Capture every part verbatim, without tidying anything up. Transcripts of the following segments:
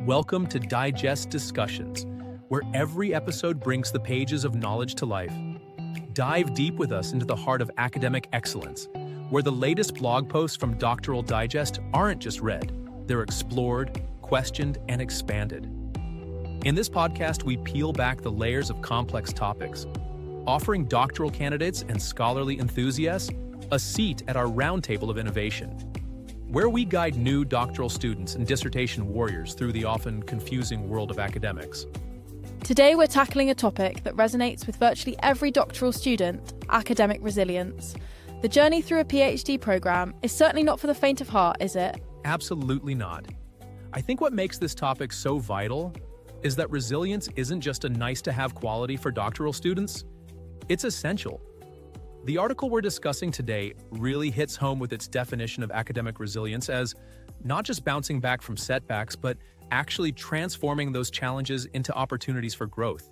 Welcome to Digest Discussions, where every episode brings the pages of knowledge to life. Dive deep with us into the heart of academic excellence, where the latest blog posts from Doctoral Digest aren't just read, they're explored, questioned, and expanded. In this podcast, we peel back the layers of complex topics, offering doctoral candidates and scholarly enthusiasts a seat at our roundtable of innovation, where we guide new doctoral students and dissertation warriors through the often confusing world of academics. Today we're tackling a topic that resonates with virtually every doctoral student: academic resilience. The journey through a PhD programme is certainly not for the faint of heart, is it? Absolutely not. I think what makes this topic so vital is that resilience isn't just a nice-to-have quality for doctoral students, it's essential. The article we're discussing today really hits home with its definition of academic resilience as not just bouncing back from setbacks, but actually transforming those challenges into opportunities for growth.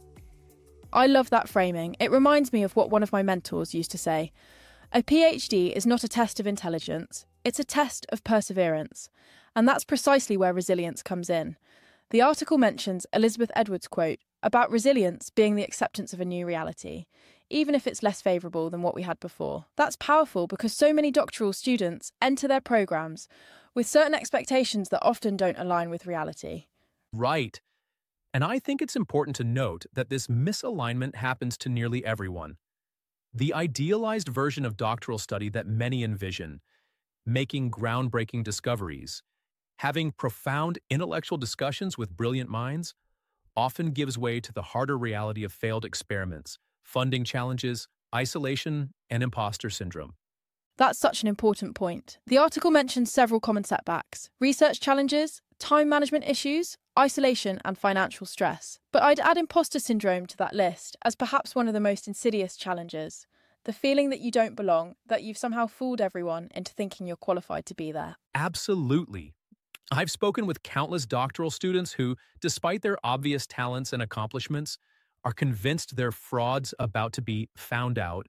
I love that framing. It reminds me of what one of my mentors used to say. A PhD is not a test of intelligence, it's a test of perseverance. And that's precisely where resilience comes in. The article mentions Elizabeth Edwards' quote about resilience being the acceptance of a new reality, even if it's less favourable than what we had before. That's powerful because so many doctoral students enter their programmes with certain expectations that often don't align with reality. Right. And I think it's important to note that this misalignment happens to nearly everyone. The idealized version of doctoral study that many envision, making groundbreaking discoveries, having profound intellectual discussions with brilliant minds, often gives way to the harder reality of failed experiments, funding challenges, isolation, and imposter syndrome. That's such an important point. The article mentions several common setbacks: research challenges, time management issues, isolation, and financial stress. But I'd add imposter syndrome to that list as perhaps one of the most insidious challenges. The feeling that you don't belong, that you've somehow fooled everyone into thinking you're qualified to be there. Absolutely. I've spoken with countless doctoral students who, despite their obvious talents and accomplishments, are convinced they're frauds about to be found out.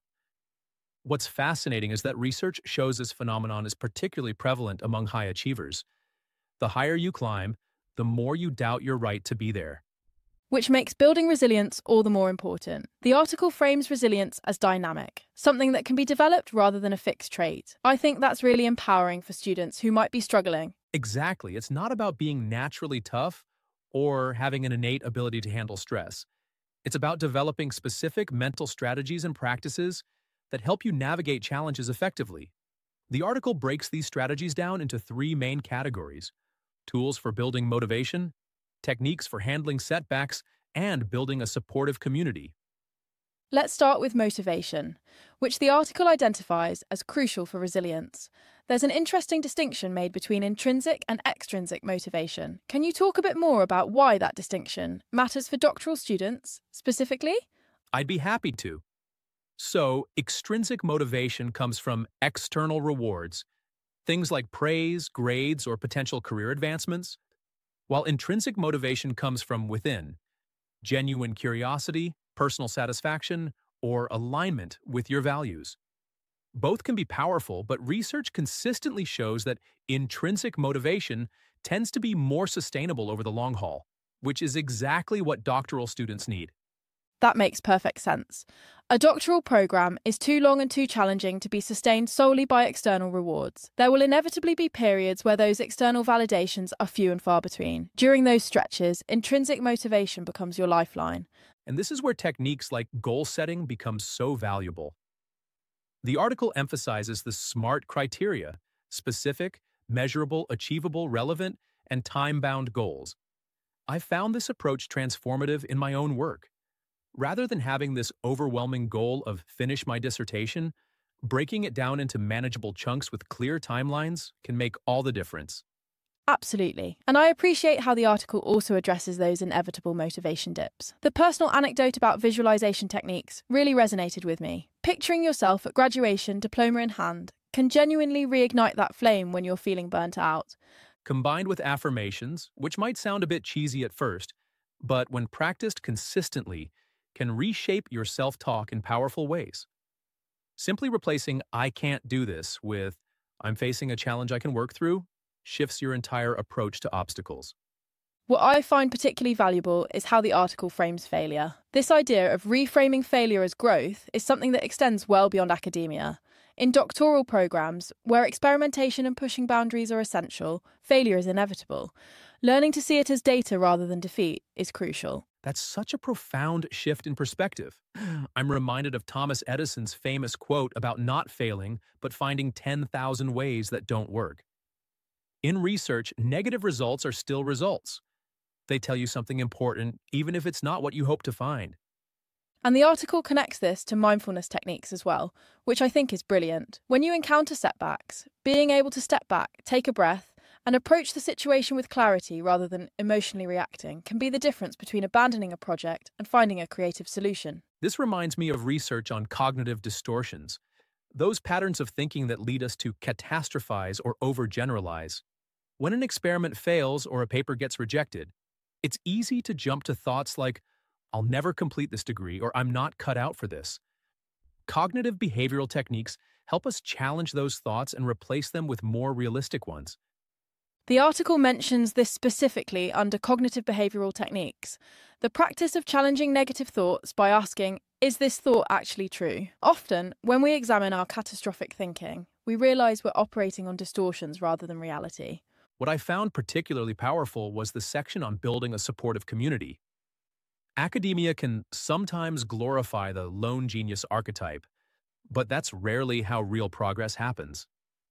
What's fascinating is that research shows this phenomenon is particularly prevalent among high achievers. The higher you climb, the more you doubt your right to be there. Which makes building resilience all the more important. The article frames resilience as dynamic, something that can be developed rather than a fixed trait. I think that's really empowering for students who might be struggling. Exactly. It's not about being naturally tough or having an innate ability to handle stress. It's about developing specific mental strategies and practices that help you navigate challenges effectively. The article breaks these strategies down into three main categories: tools for building motivation, techniques for handling setbacks, and building a supportive community. Let's start with motivation, which the article identifies as crucial for resilience. There's an interesting distinction made between intrinsic and extrinsic motivation. Can you talk a bit more about why that distinction matters for doctoral students, specifically? I'd be happy to. So, extrinsic motivation comes from external rewards, things like praise, grades, or potential career advancements, while intrinsic motivation comes from within, genuine curiosity, personal satisfaction, or alignment with your values. Both can be powerful, but research consistently shows that intrinsic motivation tends to be more sustainable over the long haul, which is exactly what doctoral students need. That makes perfect sense. A doctoral programme is too long and too challenging to be sustained solely by external rewards. There will inevitably be periods where those external validations are few and far between. During those stretches, intrinsic motivation becomes your lifeline. And this is where techniques like goal setting become so valuable. The article emphasizes the SMART criteria: specific, measurable, achievable, relevant, and time-bound goals. I've found this approach transformative in my own work. Rather than having this overwhelming goal of finish my dissertation, breaking it down into manageable chunks with clear timelines can make all the difference. Absolutely. And I appreciate how the article also addresses those inevitable motivation dips. The personal anecdote about visualization techniques really resonated with me. Picturing yourself at graduation, diploma in hand, can genuinely reignite that flame when you're feeling burnt out. Combined with affirmations, which might sound a bit cheesy at first, but when practiced consistently, can reshape your self-talk in powerful ways. Simply replacing "I can't do this" with "I'm facing a challenge I can work through" shifts your entire approach to obstacles. What I find particularly valuable is how the article frames failure. This idea of reframing failure as growth is something that extends well beyond academia. In doctoral programmes, where experimentation and pushing boundaries are essential, failure is inevitable. Learning to see it as data rather than defeat is crucial. That's such a profound shift in perspective. I'm reminded of Thomas Edison's famous quote about not failing, but finding ten thousand ways that don't work. In research, negative results are still results. They tell you something important, even if it's not what you hope to find. And the article connects this to mindfulness techniques as well, which I think is brilliant. When you encounter setbacks, being able to step back, take a breath, and approach the situation with clarity rather than emotionally reacting can be the difference between abandoning a project and finding a creative solution. This reminds me of research on cognitive distortions, those patterns of thinking that lead us to catastrophize or overgeneralize. When an experiment fails or a paper gets rejected, it's easy to jump to thoughts like, I'll never complete this degree, or I'm not cut out for this. Cognitive behavioral techniques help us challenge those thoughts and replace them with more realistic ones. The article mentions this specifically under cognitive behavioural techniques, the practice of challenging negative thoughts by asking, is this thought actually true? Often, when we examine our catastrophic thinking, we realise we're operating on distortions rather than reality. What I found particularly powerful was the section on building a supportive community. Academia can sometimes glorify the lone genius archetype, but that's rarely how real progress happens.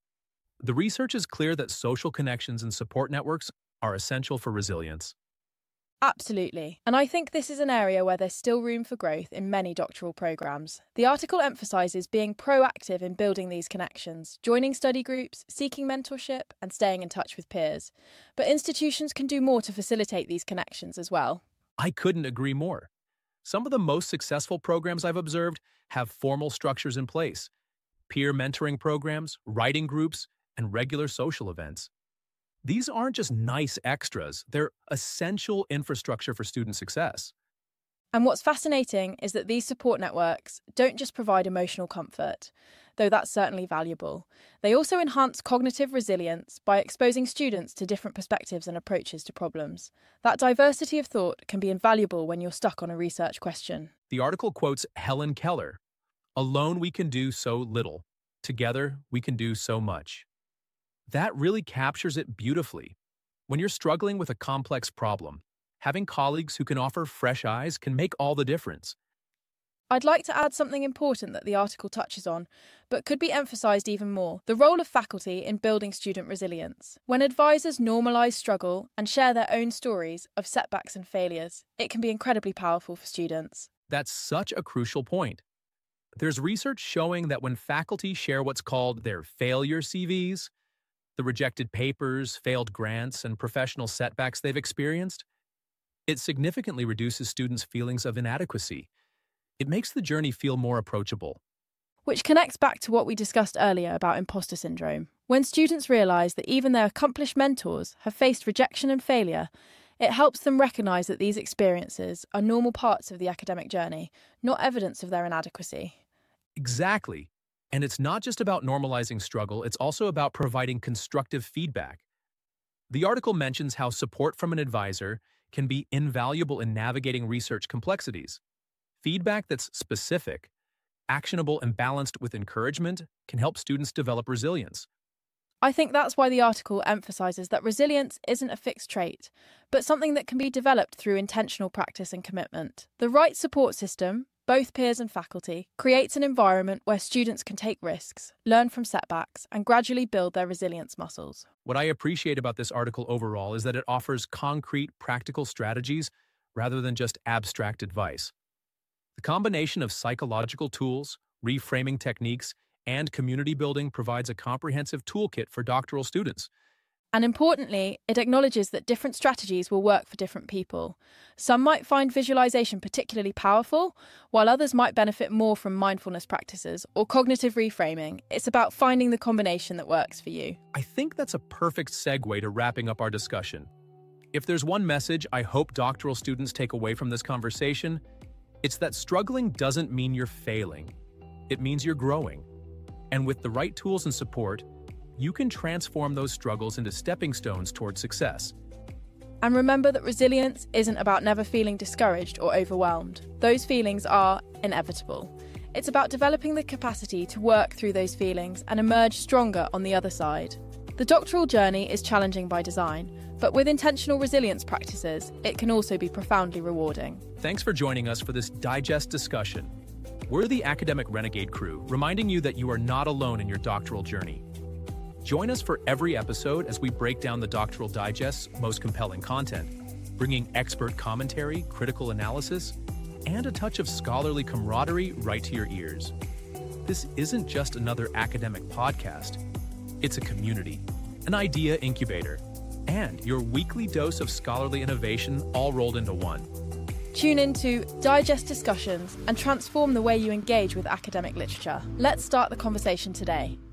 The research is clear that social connections and support networks are essential for resilience. Absolutely. And I think this is an area where there's still room for growth in many doctoral programmes. The article emphasises being proactive in building these connections, joining study groups, seeking mentorship, and staying in touch with peers. But institutions can do more to facilitate these connections as well. I couldn't agree more. Some of the most successful programs I've observed have formal structures in place: peer mentoring programs, writing groups, and regular social events. These aren't just nice extras, they're essential infrastructure for student success. And what's fascinating is that these support networks don't just provide emotional comfort, though that's certainly valuable. They also enhance cognitive resilience by exposing students to different perspectives and approaches to problems. That diversity of thought can be invaluable when you're stuck on a research question. The article quotes Helen Keller, "Alone we can do so little. Together we can do so much." That really captures it beautifully. When you're struggling with a complex problem, having colleagues who can offer fresh eyes can make all the difference. I'd like to add something important that the article touches on, but could be emphasised even more: the role of faculty in building student resilience. When advisors normalise struggle and share their own stories of setbacks and failures, it can be incredibly powerful for students. That's such a crucial point. There's research showing that when faculty share what's called their failure C Vs, the rejected papers, failed grants, and professional setbacks they've experienced, it significantly reduces students' feelings of inadequacy. It makes the journey feel more approachable. Which connects back to what we discussed earlier about imposter syndrome. When students realise that even their accomplished mentors have faced rejection and failure, it helps them recognise that these experiences are normal parts of the academic journey, not evidence of their inadequacy. Exactly. And it's not just about normalizing struggle, it's also about providing constructive feedback. The article mentions how support from an advisor can be invaluable in navigating research complexities. Feedback that's specific, actionable, and balanced with encouragement can help students develop resilience. I think that's why the article emphasises that resilience isn't a fixed trait, but something that can be developed through intentional practice and commitment. The right support system, both peers and faculty, creates an environment where students can take risks, learn from setbacks, and gradually build their resilience muscles. What I appreciate about this article overall is that it offers concrete, practical strategies rather than just abstract advice. The combination of psychological tools, reframing techniques, and community building provides a comprehensive toolkit for doctoral students. And importantly, it acknowledges that different strategies will work for different people. Some might find visualization particularly powerful, while others might benefit more from mindfulness practices or cognitive reframing. It's about finding the combination that works for you. I think that's a perfect segue to wrapping up our discussion. If there's one message I hope doctoral students take away from this conversation, it's that struggling doesn't mean you're failing. It means you're growing. And with the right tools and support, you can transform those struggles into stepping stones toward success. And remember that resilience isn't about never feeling discouraged or overwhelmed. Those feelings are inevitable. It's about developing the capacity to work through those feelings and emerge stronger on the other side. The doctoral journey is challenging by design, but with intentional resilience practices, it can also be profoundly rewarding. Thanks for joining us for this digest discussion. We're the Academic Renegade crew, reminding you that you are not alone in your doctoral journey. Join us for every episode as we break down the Doctoral Digest's most compelling content, bringing expert commentary, critical analysis, and a touch of scholarly camaraderie right to your ears. This isn't just another academic podcast. It's a community, an idea incubator, and your weekly dose of scholarly innovation all rolled into one. Tune in to digest discussions and transform the way you engage with academic literature. Let's start the conversation today.